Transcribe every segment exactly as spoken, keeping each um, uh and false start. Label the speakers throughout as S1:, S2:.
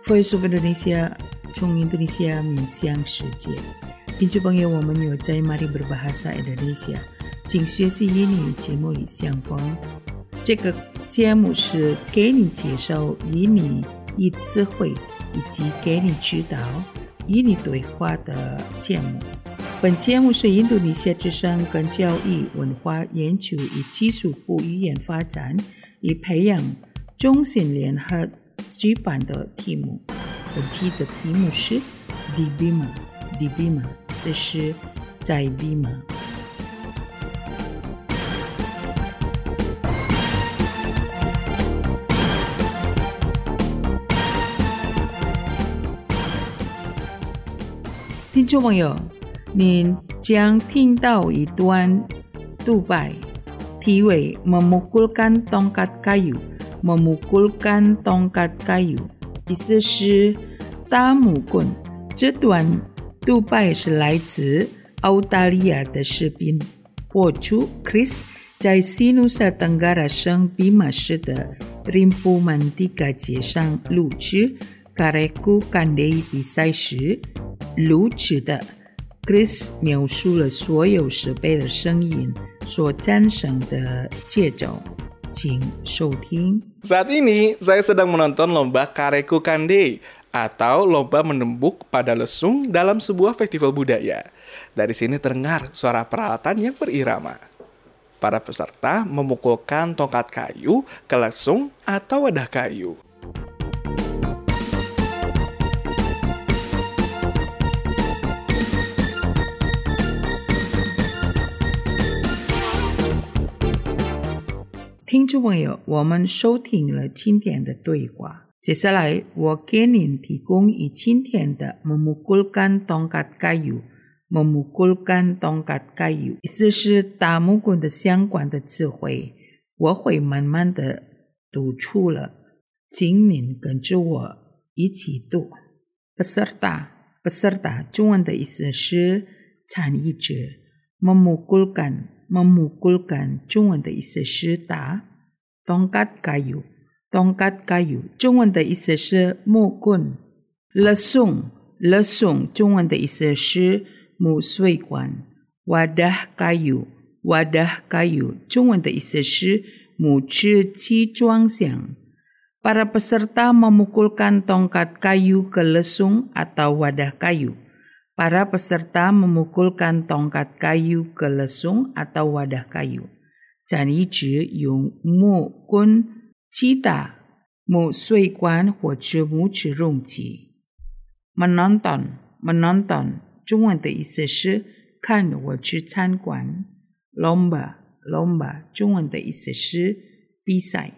S1: Voice of Indonesia 从 Indonesia 面向世界。听众朋友，我们又在 Mari Berbahasa Indonesia 请学习英语节目里相逢。这个节目是给你介绍英语与词汇，以及给你指导英语对话的节目。本节目是印度尼西亚之声跟教育文化研究与技术部语言发展与培养中心联合举办的题目。本期的题目是 Di Bima Di Bima 此时在 Bima。听众朋友，您将听到一段独白，题为 Memukulkan tongkat kayu Memukulkan tongkat kayu 意思是打木棍。这段独白是来自澳大利亚的视频播出 Chris 在西努萨登嘎拉省比马市的 Rimpu Mantika 街上录制 Kareku Kandai 比赛时录制的。 Chris 描述了所有设备的声音所产生的节奏，请收听。
S2: Saat ini saya sedang menonton lomba Kareku Kandai atau lomba menembuk pada lesung dalam sebuah festival budaya. Dari sini terdengar suara peralatan yang berirama. Para peserta memukulkan tongkat kayu ke lesung atau wadah kayu.
S1: 听众朋友，我们收听了今天的对话，接下来我给您提供与今天的 Memukulkan tongkat kayu Memukulkan tongkat kayu 意思是打木棍的相关的词汇，我会慢慢的读出了，请您跟着我一起读。 Peserta Peserta 中文的意思是参与者， Memukulkan Memukulkan 中文的意思是打。 Tongkat kayu Tongkat kayu 中文的意思是木棍。 Lesung Lesung 中文的意思是木水管。 Wadah kayu Wadah kayu 中文的意思是木质器装箱。 Para peserta memukulkan tongkat kayu ke lesung atau wadah kayu. Para peserta memukulkan tongkat kayu ke lesung atau wadah kayu. 参与者用木棍击打木水管或者木质容器。 Menonton Menonton 中文的意思是看或者参观。 Lomba Lomba 中文的意思是比赛。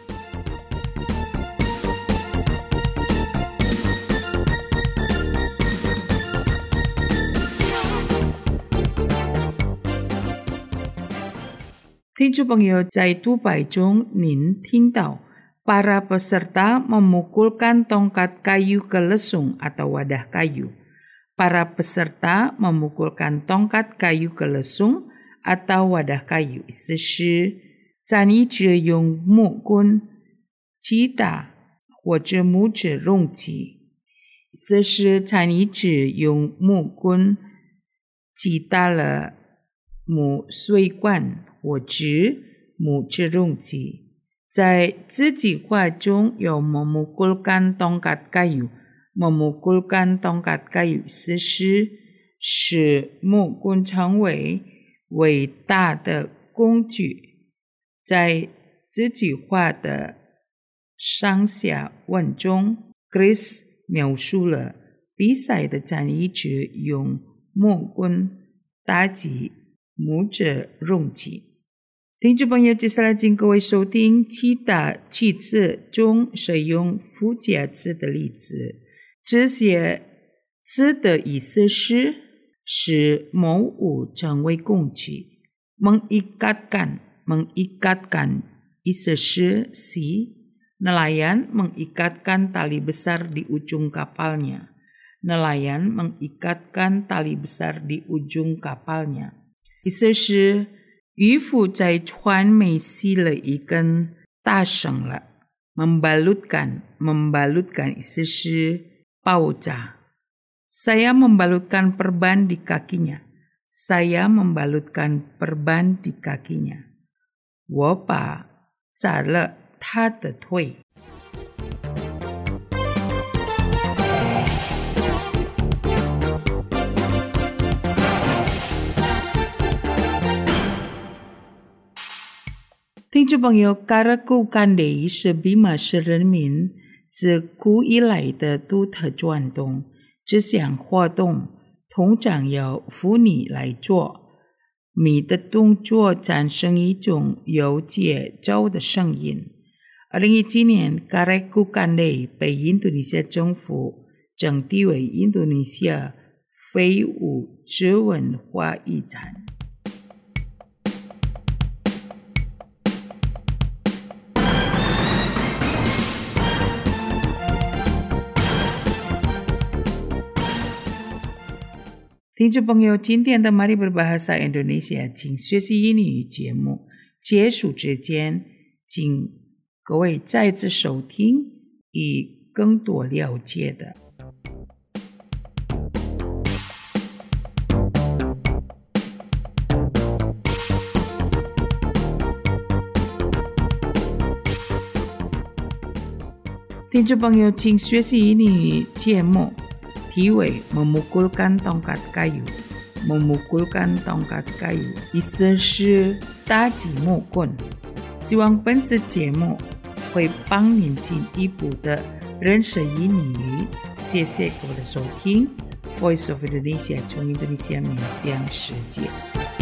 S1: 听众朋友，在独白中您听到 para peserta memukulkan tongkat kayu ke lesung atau wadah kayu. Para peserta memukulkan tongkat kayu ke lesung atau wadah kayu 意思是参与者用木棍击打或者木质容器，意思是参与者用木棍击打了木水管或者木质容器。在这句话中有 memukulkan tongkat kayu memukulkan tongkat kayu 意思是使木棍成为伟大的工具。在这句话的上下文中 Chris 描述了比赛的参与者用木棍打击木质容器。 听众朋友，接下来请各位收听其他句子中使用附加词的例子。这些词的意思是使某物成为工具。 Mengikatkan Mengikatkan 意思是系。 Nelayan mengikatkan tali besar di ujung kapalnya. Nelayan mengikatkan tali besar di ujung kapalnya 意思是渔夫在船尾系了一根大绳了。 membalutkan membalutkan 意思是爆炸。Saya membalutkan perban di kakinya. Saya membalutkan perban di kakinya. 我把炸了他的腿。听众朋友 Karaku Kandai 是比马市人民自古以来的独特传统。这项活动通常由妇女来做，米的动作产生一种有节奏的声音。二零一七年 Karaku Kandai 被印度尼西亚政府整地为印度尼西亚非物质文化遗产。听众朋友，今天的 Mari Berbahasa Indonesia 请学习英语节目结束之前，请各位再次收听，以更多了解的。听众朋友，请学习英语节目。题为 memukulkan tongkat kayu memukulkan tongkat kayu 意思是打击木棍。希望本次节目会帮您进一步的认识印尼语。谢谢各位的收听 Voice of Indonesia 从印度尼西亚面向世界。